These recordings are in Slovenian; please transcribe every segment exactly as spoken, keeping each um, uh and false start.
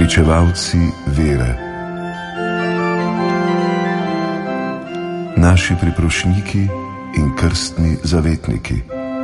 Pričevalci vere. Naši priprošniki in krstni zavetniki.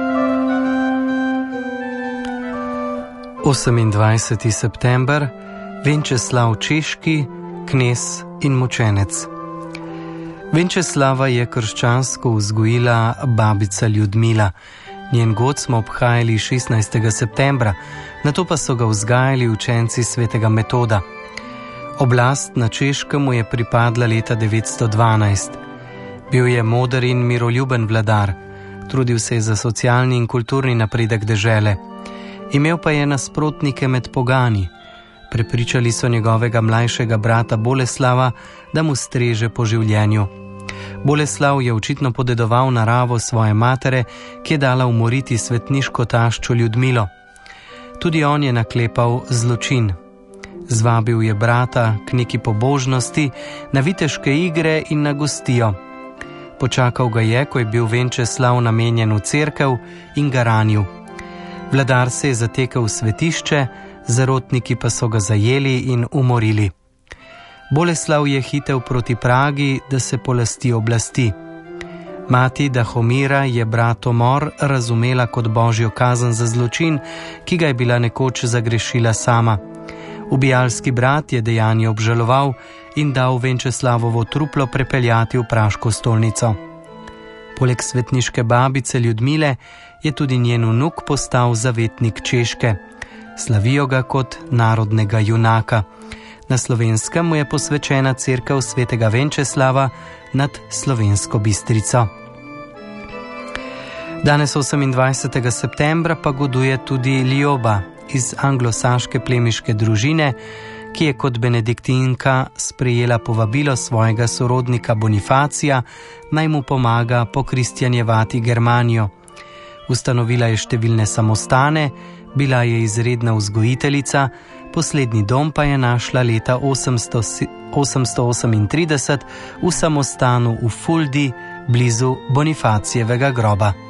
osemindvajseti september, Venčeslav Češki, knez in mučenec. Venčeslava je krščansko vzgojila babica Ljudmila. Njen god smo obhajali šestnajstega septembra, nato pa so ga vzgajali učenci svetega Metoda. Oblast na Češkem mu je pripadla leta devetsto dvanajst. Bil je moder in miroljuben vladar, trudil se je za socialni in kulturni napredek dežele. Imel pa je nasprotnike med pogani. Prepričali so njegovega mlajšega brata Boleslava, da mu streže po življenju. Boleslav je očitno podedoval naravo svoje matere, ki je dala umoriti svetniško taščo Ljudmilo. Tudi on je naklepal zločin. Zvabil je brata k neki pobožnosti, na viteške igre in na gostijo. Počakal ga je, ko je bil Venčeslav namenjen v cerkev, in ga ranil. Vladar se je zatekel v svetišče, zarotniki pa so ga zajeli in umorili. Boleslav je hitel proti Pragi, da se polasti oblasti. Mati Dahomira je bratomor razumela kot božjo kazen za zločin, ki ga je bila nekoč zagrešila sama. Ubijalski brat je dejanje obžaloval in dal Venčeslavovo truplo prepeljati v praško stolnico. Poleg svetniške babice Ljudmile je tudi njen vnuk postal zavetnik Češke. Slavijo ga kot narodnega junaka. Na Slovenskem mu je posvečena cerkev svetega Venčeslava nad Slovensko Bistrico. Danes osemindvajsetega septembra pa goduje tudi Lioba iz anglosaške plemiške družine, ki je kot benediktinka sprejela povabilo svojega sorodnika Bonifacija, naj mu pomaga pokristjanjevati Germanijo. Ustanovila je številne samostane, bila je izredna vzgojiteljica, poslednji dom pa je našla leta osemsto osemintrideset v samostanu v Fuldi, blizu Bonifacijevega groba.